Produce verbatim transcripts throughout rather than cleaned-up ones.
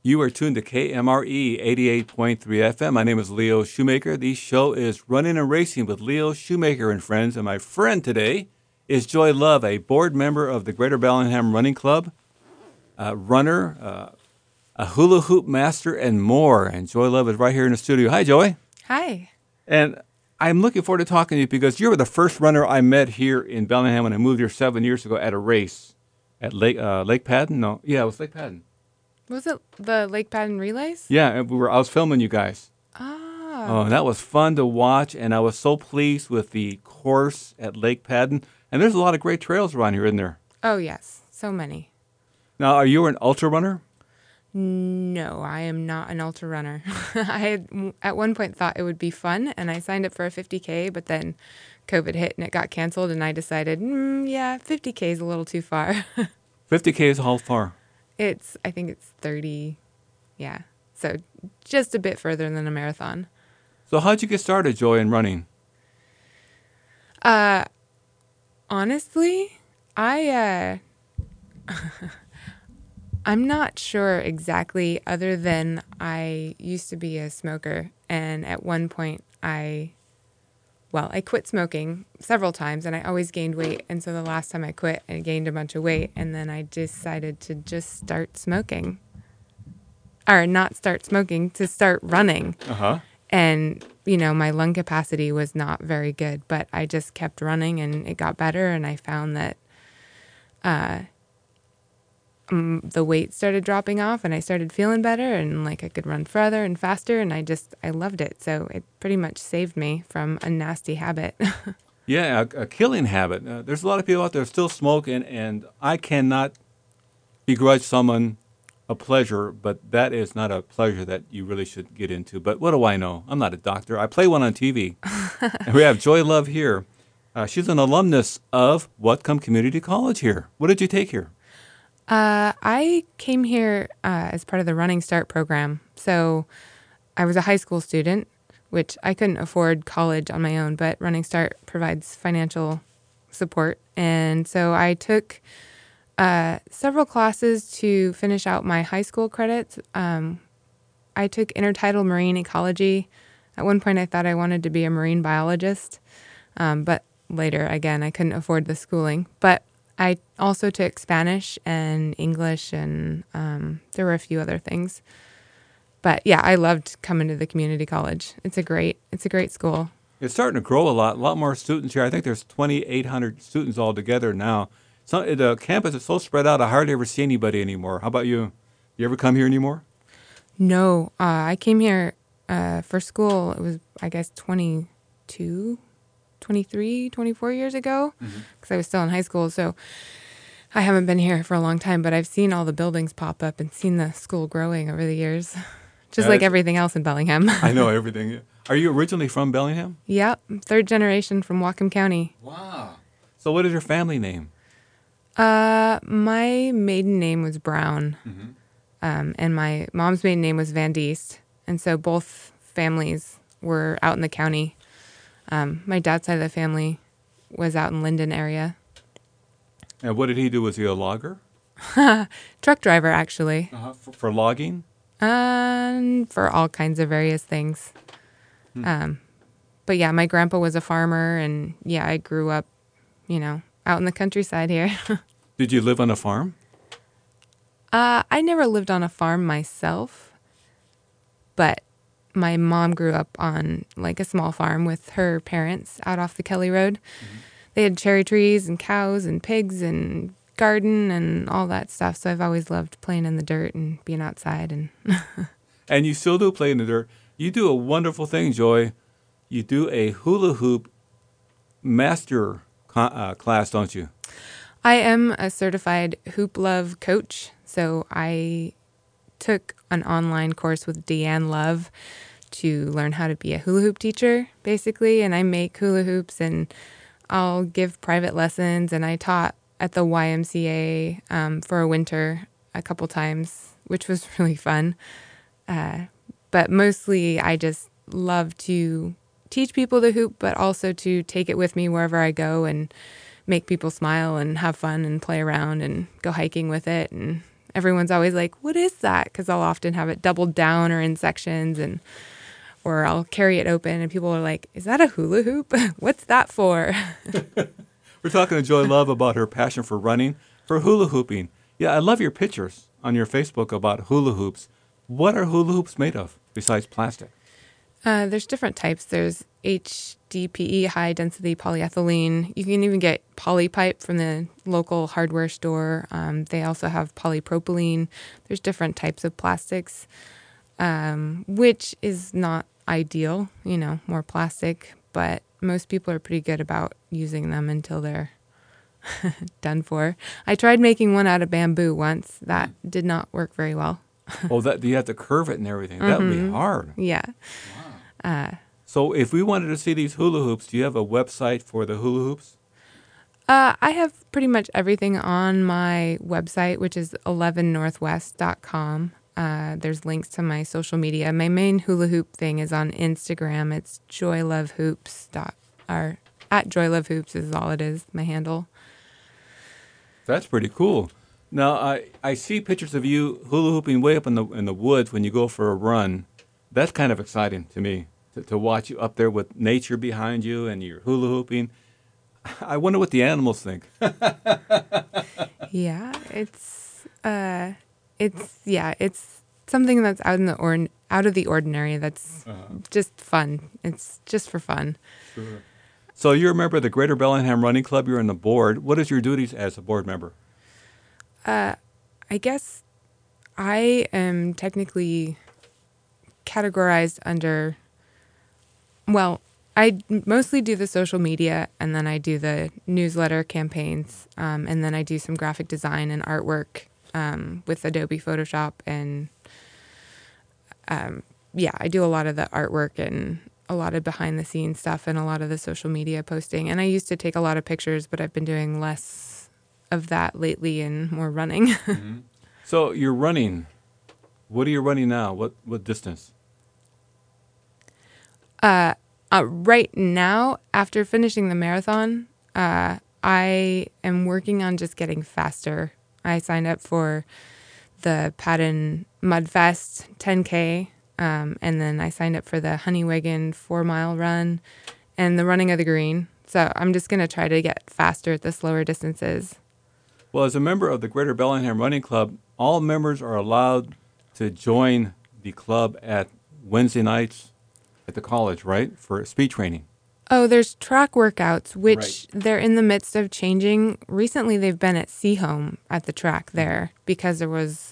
You are tuned to K M R E eighty-eight point three F M. My name is Leo Shoemaker. The show is Running and Racing with Leo Shoemaker and Friends. And my friend today is Joy Love, a board member of the Greater Bellingham Running Club, a runner, uh, a hula hoop master, and more. And Joy Love is right here in the studio. Hi, Joy. Hi. And I'm looking forward to talking to you because you were the first runner I met here in Bellingham when I moved here seven years ago at a race at Lake uh, Lake Padden. No, yeah, it was Lake Padden. Was it the Lake Padden Relays? Yeah, and we were. I was filming you guys. Ah. Oh, and that was fun to watch, and I was so pleased with the course at Lake Padden. And there's a lot of great trails around here, isn't there? Oh, yes. So many. Now, are you an ultra runner? No, I am not an ultra runner. I had at one point thought it would be fun, and I signed up for a fifty K, but then COVID hit and it got canceled, and I decided, mm, yeah, fifty K is a little too far. fifty K is how far? It's, I think it's thirty. Yeah. So just a bit further than a marathon. So how'd you get started, Joy, in running? Uh, honestly, I, uh, I'm not sure exactly, other than I used to be a smoker. And at one point I, well, I quit smoking several times and I always gained weight. And so the last time I quit, I gained a bunch of weight. And then I decided to just start smoking. Or not start smoking, to start running. Uh-huh. And, you know, my lung capacity was not very good, but I just kept running and it got better. And I found that uh, um, the weight started dropping off and I started feeling better and like I could run further and faster. And I just, I loved it. So it pretty much saved me from a nasty habit. Yeah, a, a killing habit. Uh, there's a lot of people out there still smoking, and I cannot begrudge someone a pleasure, but that is not a pleasure that you really should get into. But what do I know? I'm not a doctor. I play one on T V. And we have Joy Love here. Uh, she's an alumnus of Whatcom Community College here. What did you take here? Uh, I came here uh, as part of the Running Start program. So I was a high school student, which I couldn't afford college on my own, but Running Start provides financial support. And so I took uh, several classes to finish out my high school credits. Um, I took intertidal marine ecology. At one point, I thought I wanted to be a marine biologist, um, but later, again, I couldn't afford the schooling. But I also took Spanish and English, and um, there were a few other things. But yeah, I loved coming to the community college. It's a great, it's a great school. It's starting to grow a lot. A lot more students here. I think there's twenty-eight hundred students altogether now. So the campus is so spread out, I hardly ever see anybody anymore. How about you? You ever come here anymore? No, uh, I came here uh, for school. It was, I guess, twenty-two, twenty-three, twenty-four years ago, because mm-hmm. I was still in high school. So I haven't been here for a long time, but I've seen all the buildings pop up and seen the school growing over the years, just yeah, like everything else in Bellingham. I know everything. Are you originally from Bellingham? Yep, third generation from Whatcom County. Wow. So what is your family name? Uh, my maiden name was Brown, mm-hmm. um, and my mom's maiden name was Van Diest, and so both families were out in the county. Um, my dad's side of the family was out in Linden area. And what did he do? Was he a logger? Truck driver, actually. Uh-huh. For, for logging? Um, for all kinds of various things. Hmm. Um, but yeah, my grandpa was a farmer, and yeah, I grew up, you know, out in the countryside here. Did you live on a farm? Uh, I never lived on a farm myself, but my mom grew up on like a small farm with her parents out off the Kelly Road. Mm-hmm. They had cherry trees and cows and pigs and garden and all that stuff. So I've always loved playing in the dirt and being outside. And and you still do play in the dirt. You do a wonderful thing, Joy. You do a hula hoop master uh, class, don't you? I am a certified Hoop Love coach. So I took an online course with Deanne Love to learn how to be a hula hoop teacher, basically. And I make hula hoops, and I'll give private lessons. And I taught at the Y M C A um, for a winter a couple times, which was really fun. Uh, but mostly I just love to teach people to hoop, but also to take it with me wherever I go and make people smile and have fun and play around and go hiking with it and everyone's always like, what is that? Because I'll often have it doubled down or in sections, and or I'll carry it open and people are like, is that a hula hoop? What's that for? We're talking to Joy Love about her passion for running, for hula hooping. Yeah, I love your pictures on your Facebook about hula hoops. What are hula hoops made of besides plastic? Uh, there's different types. There's H D P E, high density polyethylene. You can even get polypipe from the local hardware store. Um, they also have polypropylene. There's different types of plastics, um, which is not ideal, you know, more plastic, but most people are pretty good about using them until they're done for. I tried making one out of bamboo once. That did not work very well. Oh, that you have to curve it and everything. That would be hard. Yeah. Uh, So if we wanted to see these hula hoops, do you have a website for the hula hoops? uh, I have pretty much everything on my website, which is eleven northwest dot com. Uh, there's links to my social media. My main hula hoop thing is on Instagram. It's joylovehoops dot or at joylovehoops is all it is. My handle. That's pretty cool. Now I, I see pictures of you hula hooping way up in the in the woods when you go for a run. That's kind of exciting to me to, to watch you up there with nature behind you and you're hula hooping. I wonder what the animals think. Yeah, it's uh, it's yeah, it's something that's out in the or out of the ordinary. That's Uh-huh. just fun. It's just for fun. Sure. So you're a member of the Greater Bellingham Running Club. You're on the board. What is your duties as a board member? Uh, I guess I am technically categorized under. Well, I mostly do the social media, and then I do the newsletter campaigns, um, and then I do some graphic design and artwork um, with Adobe Photoshop, and um, yeah, I do a lot of the artwork and a lot of behind the scenes stuff and a lot of the social media posting. And I used to take a lot of pictures, but I've been doing less of that lately and more running. Mm-hmm. So you're running. What are you running now? What what distance? Uh, uh, right now, after finishing the marathon, uh, I am working on just getting faster. I signed up for the Patton Mudfest ten K, um, and then I signed up for the Honeywagon four mile run and the Running of the Green. So I'm just going to try to get faster at the slower distances. Well, as a member of the Greater Bellingham Running Club, all members are allowed to join the club at Wednesday nights at the college, right, for speed training. Oh, there's track workouts, which Right. they're in the midst of changing. Recently, they've been at Seaholm at the track there because there was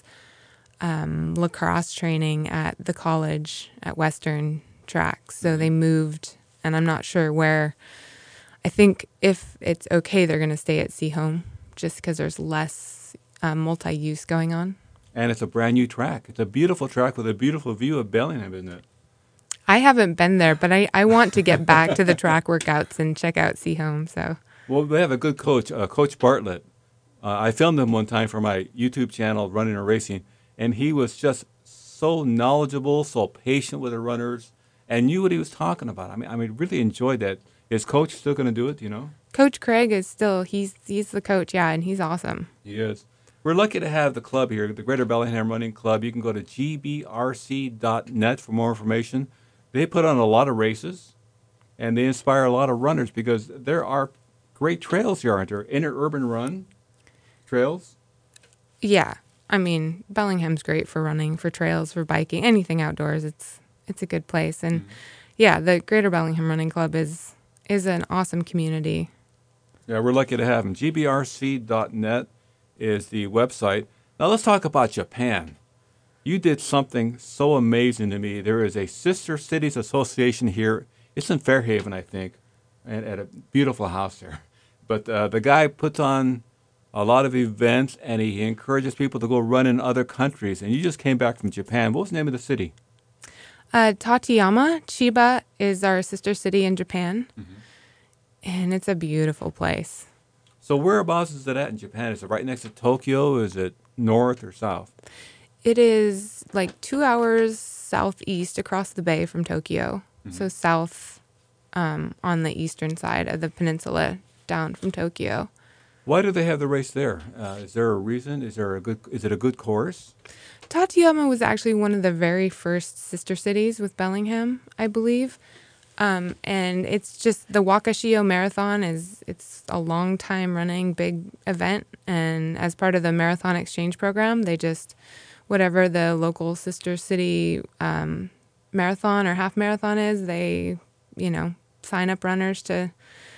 um, lacrosse training at the college at Western Track. So they moved, and I'm not sure where. I think if it's okay, they're going to stay at Seaholm just because there's less uh, multi-use going on. And it's a brand new track. It's a beautiful track with a beautiful view of Bellingham, isn't it? I haven't been there, but I, I want to get back to the track workouts and check out Seaholm. So. Well, they have a good coach, uh, Coach Bartlett. Uh, I filmed him one time for my YouTube channel, Running or Racing, and he was just so knowledgeable, so patient with the runners, and knew what he was talking about. I mean, I mean, really enjoyed that. Is Coach still going to do it? Do you know? Coach Craig is still, he's he's the coach, yeah, and he's awesome. He is. We're lucky to have the club here, the Greater Bellingham Running Club. You can go to G B R C dot net for more information. They put on a lot of races, and they inspire a lot of runners because there are great trails here, aren't there? Interurban run trails. Yeah, I mean, Bellingham's great for running, for trails, for biking, anything outdoors. It's it's a good place. And mm-hmm. yeah, the Greater Bellingham Running Club is is an awesome community. Yeah, we're lucky to have them. G B R C dot net is the website. Now let's talk about Japan. You did something so amazing to me. There is a Sister Cities Association here. It's in Fairhaven, I think, and at a beautiful house there. But uh, the guy puts on a lot of events, and he encourages people to go run in other countries. And you just came back from Japan. What was the name of the city? Uh, Tateyama. Chiba is our sister city in Japan, mm-hmm. and it's a beautiful place. So whereabouts is it at in Japan? Is it right next to Tokyo? Is it north or south? It is like two hours southeast across the bay from Tokyo. Mm-hmm. So south um, on the eastern side of the peninsula down from Tokyo. Why do they have the race there? Uh, is there a reason? Is there a good? Is it a good course? Tateyama was actually one of the very first sister cities with Bellingham, I believe. Um, and it's just the Wakashio Marathon is it's a long time running big event, and as part of the marathon exchange program, they just whatever the local sister city um, marathon or half marathon is, they you know sign up runners to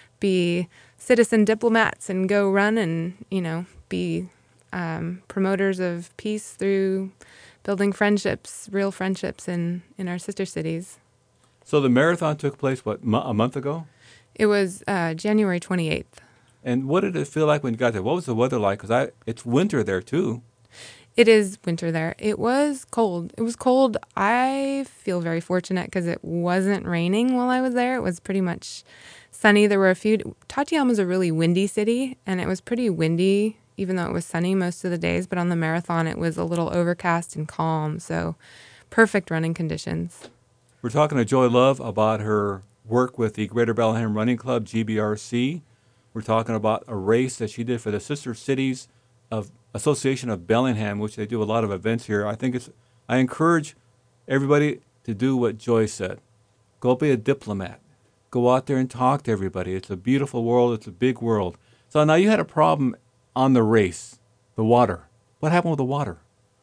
be citizen diplomats and go run and you know be um, promoters of peace through building friendships, real friendships in in our sister cities. So the marathon took place, what, mo- a month ago? It was uh, January twenty-eighth. And what did it feel like when you got there? What was the weather like? Because I, it's winter there, too. It is winter there. It was cold. It was cold. I feel very fortunate because it wasn't raining while I was there. It was pretty much sunny. There were a few. Tateyama is a really windy city, and it was pretty windy, even though it was sunny most of the days. But on the marathon, it was a little overcast and calm, so perfect running conditions. We're talking to Joy Love about her work with the Greater Bellingham Running Club, G B R C. We're talking about a race that she did for the Sister Cities of Association of Bellingham, which they do a lot of events here. I think it's. I encourage everybody to do what Joy said. Go be a diplomat. Go out there and talk to everybody. It's a beautiful world. It's a big world. So now you had a problem on the race, the water. What happened with the water?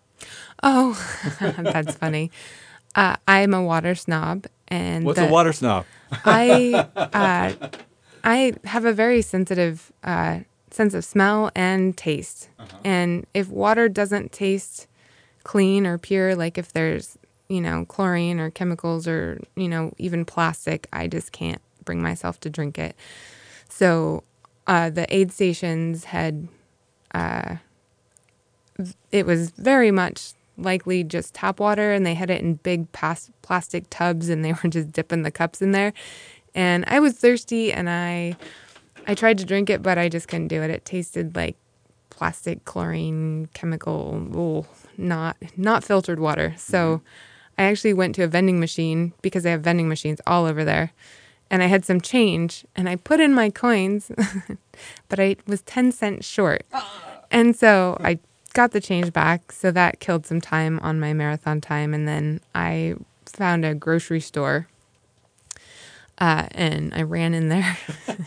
Oh, that's funny. Uh, I'm a water snob, and What's the, a water snob? I uh, I have a very sensitive uh, sense of smell and taste, uh-huh. And if water doesn't taste clean or pure, like if there's you know chlorine or chemicals or you know even plastic, I just can't bring myself to drink it. So uh, the aid stations had uh, it was very much likely just tap water, and they had it in big pas- plastic tubs, and they were just dipping the cups in there. And I was thirsty, and I I tried to drink it, but I just couldn't do it. It tasted like plastic, chlorine, chemical, oh, not not filtered water. So I actually went to a vending machine because they have vending machines all over there. And I had some change, and I put in my coins, but I was ten cents short. And so I got the change back, so that killed some time on my marathon time. And then I found a grocery store, uh, and I ran in there.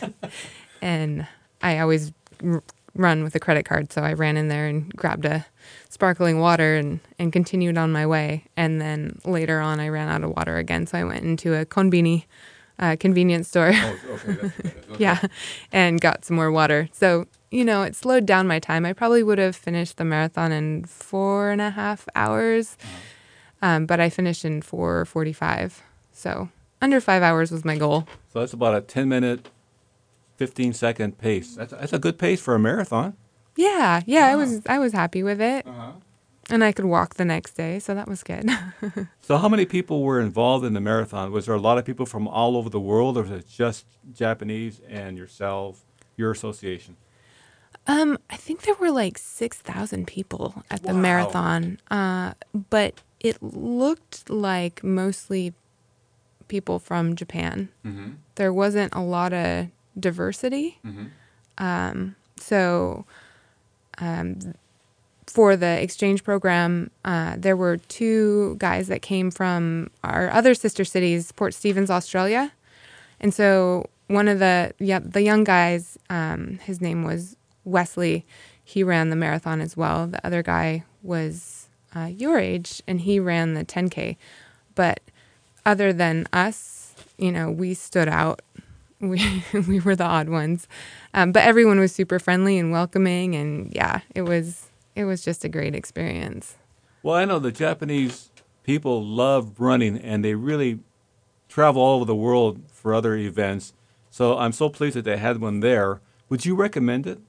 And I always r- run with a credit card, so I ran in there and grabbed a sparkling water and, and continued on my way. And then later on, I ran out of water again, so I went into a konbini, uh, convenience store. Oh, okay, that's okay. Okay. Yeah, and got some more water. So, you know, it slowed down my time. I probably would have finished the marathon in four and a half hours, uh-huh. um, but I finished in four forty-five. So under five hours was my goal. So that's about a ten-minute, fifteen-second pace. That's, that's a good pace for a marathon. Yeah, yeah, wow. I was I was happy with it. Uh-huh. And I could walk the next day, so that was good. So how many people were involved in the marathon? Was there a lot of people from all over the world, or was it just Japanese and yourself, your association? Um, I think there were like six thousand people at the Wow. marathon, uh, but it looked like mostly people from Japan. Mm-hmm. There wasn't a lot of diversity. Mm-hmm. Um, so um, for the exchange program, uh, there were two guys that came from our other sister cities, Port Stephens, Australia. And so one of the yeah, the young guys, um, his name was Wesley. He ran the marathon as well. The other guy was uh, your age, and he ran the ten K. But other than us, you know, we stood out. We we were the odd ones. Um, but everyone was super friendly and welcoming, and yeah, it was it was just a great experience. Well, I know the Japanese people love running, and they really travel all over the world for other events. So I'm so pleased that they had one there. Would you recommend it?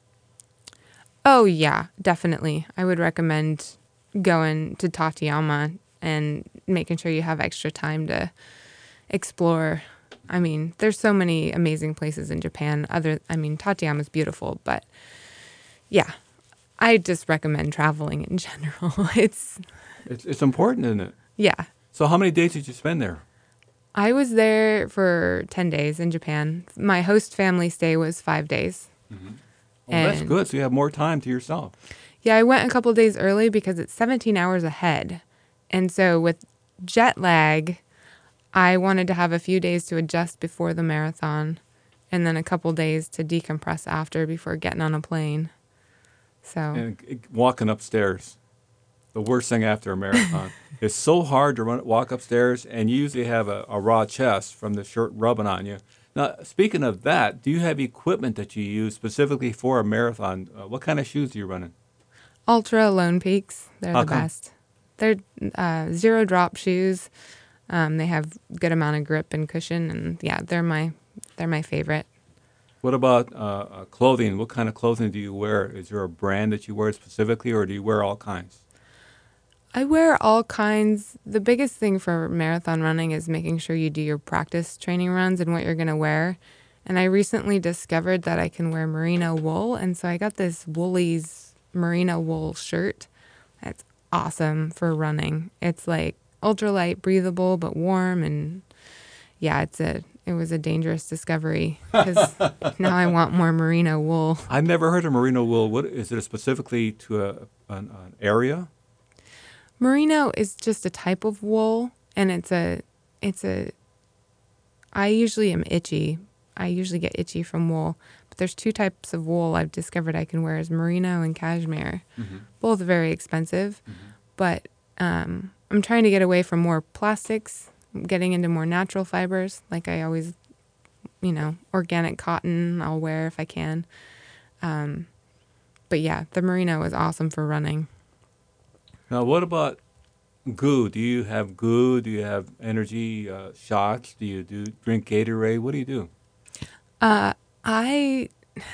Oh, yeah, definitely. I would recommend going to Tateyama and making sure you have extra time to explore. I mean, there's so many amazing places in Japan. Other, I mean, Tateyama is beautiful, but yeah, I just recommend traveling in general. It's, it's it's important, isn't it? Yeah. So how many days did you spend there? I was there for ten days in Japan. My host family stay was five days. Mm-hmm. Well, that's And good. So you have more time to yourself. yeah, I went a couple days early because it's seventeen hours ahead. And so with jet lag, I wanted to have a few days to adjust before the marathon and then a couple days to decompress after before getting on a plane. So, And g- walking upstairs, the worst thing after a marathon. It's so hard to run, walk upstairs, and you usually have a, a raw chest from the shirt rubbing on you. Now, speaking of that, do you have equipment that you use specifically for a marathon? Uh, what kind of shoes do you run in? Ultra Lone Peaks, they're How the come? best. They're uh, zero drop shoes. Um, they have good amount of grip and cushion, and yeah, they're my they're my favorite. What about uh, uh, clothing? What kind of clothing do you wear? Is there a brand that you wear specifically, or do you wear all kinds? I wear all kinds. The biggest thing for marathon running is making sure you do your practice training runs and what you're going to wear. And I recently discovered that I can wear merino wool. And so I got this Woolies merino wool shirt. That's awesome for running. It's like ultralight, breathable, but warm. And yeah, it's a, it was a dangerous discovery because now I want more merino wool. I've never heard of merino wool. What is it specifically to a, an, an area? Merino is just a type of wool, and it's a, it's a, I usually am itchy. I usually get itchy from wool, but there's two types of wool I've discovered I can wear is merino and cashmere. Mm-hmm. Both very expensive, Mm-hmm. but um, I'm trying to get away from more plastics, getting into more natural fibers. Like I always, you know, organic cotton I'll wear if I can. Um, but yeah, the merino is awesome for running. Now, what about goo? Do you have goo? Do you have energy uh, shots? Do you do drink Gatorade? What do you do? Uh, I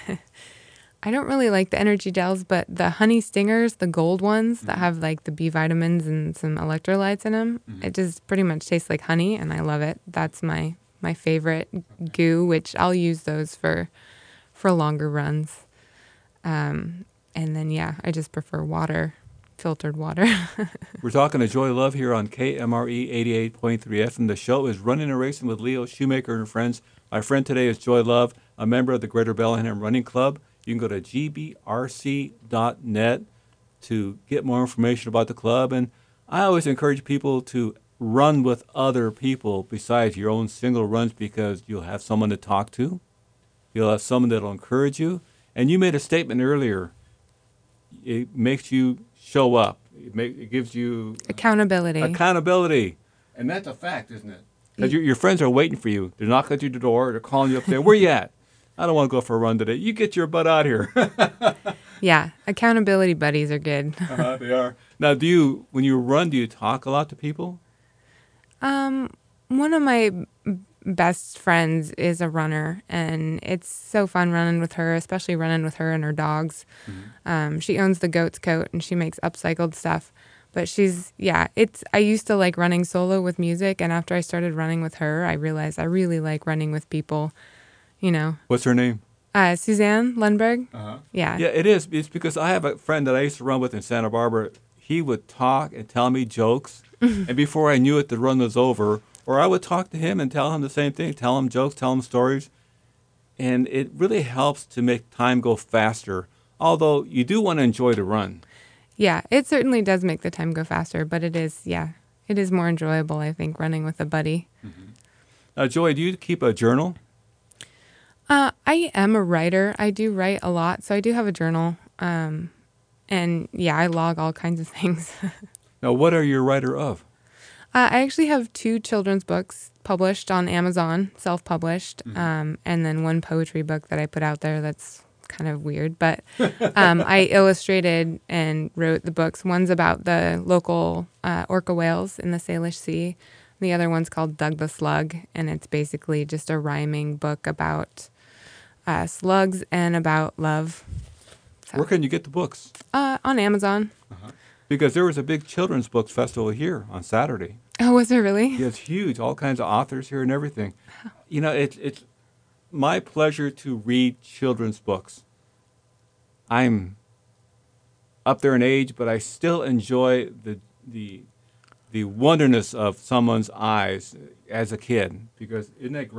I don't really like the energy gels, but the honey stingers, the gold ones that Mhm. have like the B vitamins and some electrolytes in them, Mhm. it just pretty much tastes like honey, and I love it. That's my my favorite goo, which I'll use those for for longer runs. Um, and then yeah, I just prefer water, filtered water. We're talking to Joy Love here on K M R E eighty-eight point three F M. The show is Running and Racing with Leo Shoemaker and friends. My friend today is Joy Love, a member of the Greater Bellingham Running Club. You can go to g b r c dot net to get more information about the club. And I always encourage people to run with other people besides your own single runs because you'll have someone to talk to. You'll have someone that'll encourage you. And you made a statement earlier. It makes you show up. It, make, it gives you Accountability. accountability. And that's a fact, isn't it? Because your, your friends are waiting for you. They're knocking at your door. They're calling you up there. Where you at? I don't want to go for a run today. You get your butt out here. Yeah, accountability buddies are good. uh-huh, they are. Now, do you, when you run, do you talk a lot to people? Um, one of my best friends is a runner, and it's so fun running with her, especially running with her and her dogs. Mm-hmm. Um, she owns the Goat's Coat, and she makes upcycled stuff. But she's, yeah, it's, I used to like running solo with music, and after I started running with her, I realized I really like running with people, you know. What's her name? Uh, Suzanne Lundberg. Uh-huh. Yeah. Yeah, it is. It's because I have a friend that I used to run with in Santa Barbara. He would talk and tell me jokes, and before I knew it, the run was over. Or I would talk to him and tell him the same thing, tell him jokes, tell him stories. And it really helps to make time go faster, although you do want to enjoy the run. Yeah, it certainly does make the time go faster, but it is, yeah, it is more enjoyable, I think, running with a buddy. Mm-hmm. Now, Joy, do you keep a journal? Uh, I am a writer. I do write a lot, so I do have a journal. Um, and yeah, I log all kinds of things. Now, what are you a writer of? Uh, I actually have two children's books published on Amazon, self-published, Mhm. um, and then one poetry book that I put out there that's kind of weird. But um, I illustrated and wrote the books. One's about the local uh, orca whales in the Salish Sea. The other one's called Doug the Slug, and it's basically just a rhyming book about uh, slugs and about love. So, Where can you get the books? uh, on Amazon. Uh-huh. Because there was a big children's books festival here on Saturday. Oh, was it really? Yeah, it's huge. All kinds of authors here and everything. You know, it's it's my pleasure to read children's books. I'm up there in age, but I still enjoy the the the wonderness of someone's eyes as a kid. Because isn't that great?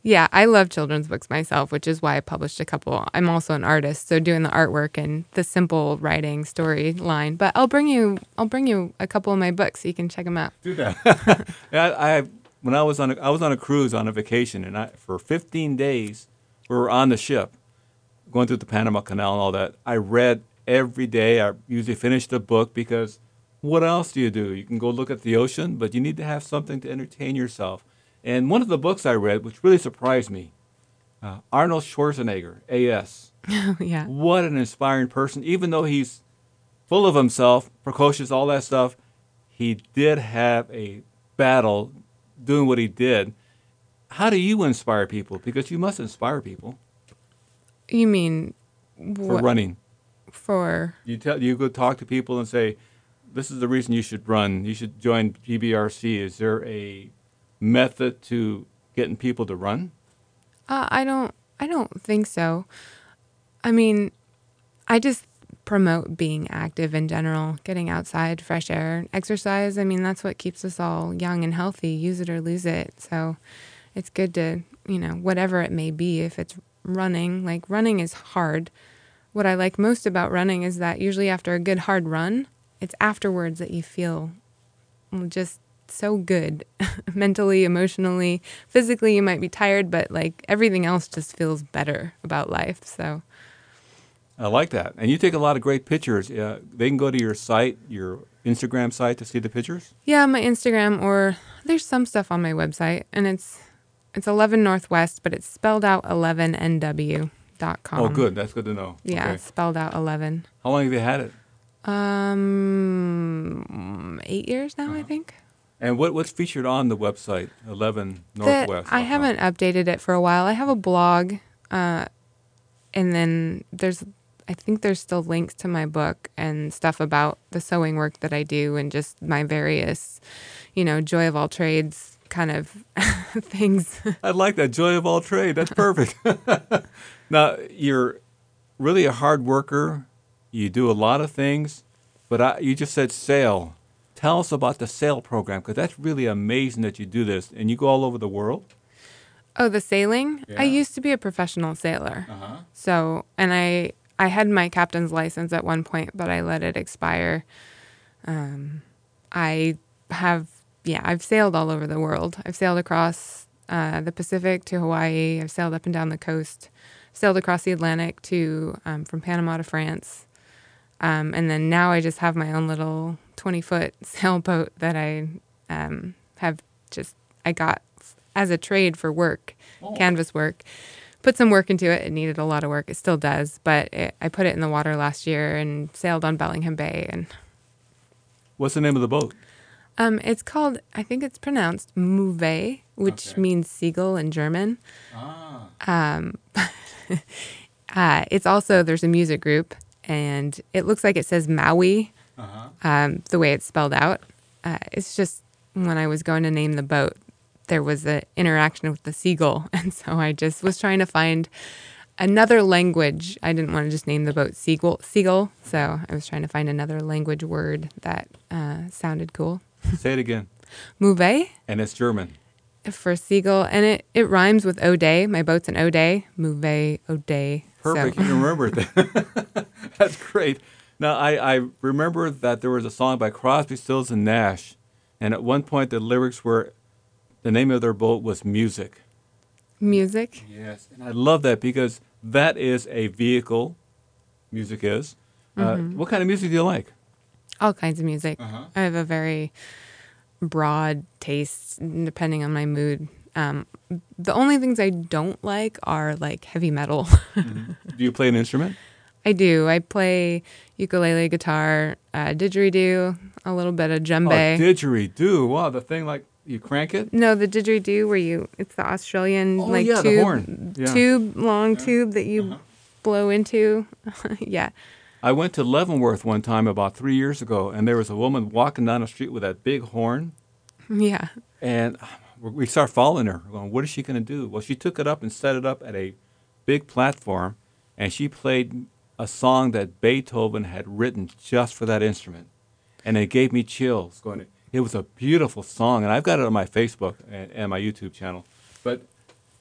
Yeah, I love children's books myself, which is why I published a couple. I'm also an artist, so doing the artwork and the simple writing storyline. But I'll bring you, I'll bring you a couple of my books so you can check them out. Do that. yeah, I when I was on a, I was on a cruise on a vacation, and I for fifteen days we were on the ship, going through the Panama Canal and all that. I read every day. I usually finished a book because what else do you do? You can go look at the ocean, but you need to have something to entertain yourself. And one of the books I read, which really surprised me, uh, Arnold Schwarzenegger, A S. Yeah. What an inspiring person. Even though he's full of himself, precocious, all that stuff, he did have a battle doing what he did. How do you inspire people? Because you must inspire people You mean for what, running. for? You tell you go talk to people and say, "This is the reason you should run. You should join P B R C." Is there a method to getting people to run? Uh, I don't. I don't think so. I mean, I just promote being active in general, getting outside, fresh air, exercise. I mean, that's what keeps us all young and healthy. Use it or lose it. So it's good to, you know, whatever it may be. If it's running, like running is hard. What I like most about running is that usually after a good hard run, it's afterwards that you feel just so good mentally, emotionally, physically. You might be tired, but like everything else just feels better about life. So I like that. And you take a lot of great pictures. Uh, they can go to your site, your Instagram site, to see the pictures. yeah, my Instagram, or there's some stuff on my website, and it's it's eleven Northwest, but it's spelled out eleven N W dot com. Oh, good. That's good to know. Yeah, Okay. it's spelled out eleven. How long have you had it? Um, eight years now, I think. And what what's featured on the website, eleven That Northwest? I haven't updated it for a while. I have a blog, uh, and then there's, I think there's still links to my book and stuff about the sewing work that I do and just my various, you know, joy of all trades kind of things. I like that. Joy of all trade. That's perfect. Now, you're really a hard worker. You do a lot of things, but I, you just said sail. Tell us about the sail program, because that's really amazing that you do this, and you go all over the world. Oh, the sailing? Yeah. I used to be a professional sailor. Uh-huh. So, and I I had my captain's license at one point, but I let it expire. Um, I have, yeah, I've sailed all over the world. I've sailed across uh, the Pacific to Hawaii. I've sailed up and down the coast. Sailed across the Atlantic to um, from Panama to France. Um, and then now I just have my own little twenty-foot sailboat that I um, have just, I got as a trade for work, Oh. canvas work. Put some work into it. It needed a lot of work. It still does, but it, I put it in the water last year and sailed on Bellingham Bay. And What's the name of the boat? um, it's called, I think it's pronounced Mouvet, which Okay. means seagull in German. Ah. Um, uh, it's also, there's a music group, and it looks like it says Maui, Uh-huh. um, the way it's spelled out. Uh, it's just when I was going to name the boat, there was an interaction with the seagull. And so I just was trying to find another language. I didn't want to just name the boat seagull. seagull so I was trying to find another language word that uh, sounded cool. Say it again. Mouvet And it's German. for seagull. And it, it rhymes with O'Day. My boat's an O'Day. Mouvet, O'Day. Perfect. So. You can remember it. That's great. Now, I, I remember that there was a song by Crosby, Stills, and Nash. And at one point, the lyrics were, the name of their boat was Music. Music. Yes. And I love that because that is a vehicle, music is. Uh, Mm-hmm. what kind of music do you like? All kinds of music. Uh-huh. I have a very broad taste depending on my mood. Um, the only things I don't like are like heavy metal. Mm-hmm. Do you play an instrument? I do. I play ukulele, guitar, uh, didgeridoo, a little bit of Oh, djembe. didgeridoo. Wow, the thing like you crank it? no, the didgeridoo where you, it's the Australian Oh, like yeah, the tube, horn. Yeah. tube, long Yeah. tube that you Uh-huh. blow into. yeah. I went to Leavenworth one time about three years ago, and there was a woman walking down the street with that big horn. Yeah. And we start following her, going, what is she going to do? Well, she took it up and set it up at a big platform, and she played a song that Beethoven had written just for that instrument. And it gave me chills. Going, it was a beautiful song, and I've got it on my Facebook and, and my YouTube channel. But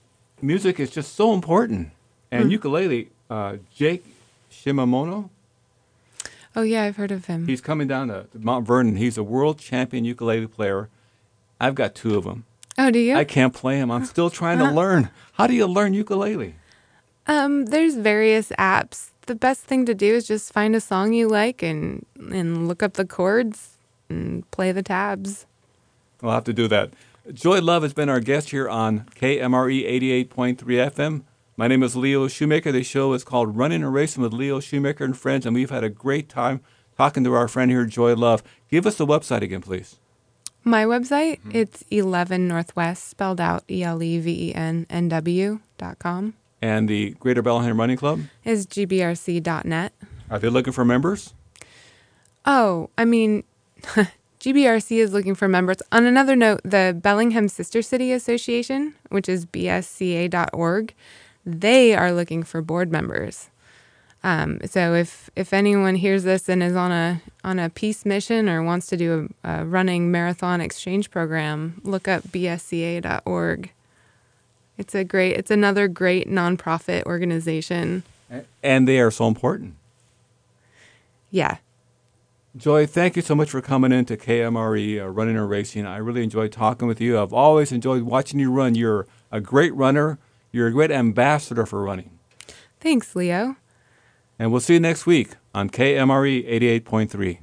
music is just so important. And ukulele, uh, Jake Shimamono, Oh, yeah, I've heard of him. he's coming down to Mount Vernon. He's a world champion ukulele player. I've got two of them. Oh, do you? I can't play them. I'm still trying to learn. How do you learn ukulele? Um, there's various apps. The best thing to do is just find a song you like and and look up the chords and play the tabs. I'll have to do that. Joy Love has been our guest here on K M R E eighty-eight point three F M. My name is Leo Shoemaker. The show is called Running and Racing with Leo Shoemaker and Friends, and we've had a great time talking to our friend here, Joy Love. Give us the website again, please. My website, it's eleven Northwest, spelled out E L E V E N N W dot com, And the Greater Bellingham Running Club, is G B R C dot net. are they looking for members? Oh, I mean, G B R C is looking for members. On another note, the Bellingham Sister City Association, which is B S C A dot org, they are looking for board members. Um, so if if anyone hears this and is on a on a peace mission or wants to do a, a running marathon exchange program, look up B S C A dot org. It's a great. It's another great nonprofit organization. And they are so important. Yeah. Joy, thank you so much for coming into K M R E, uh, Running or Racing. I really enjoyed talking with you. I've always enjoyed watching you run. You're a great runner. You're a great ambassador for running. Thanks, Leo. And we'll see you next week on K M R E eighty-eight point three.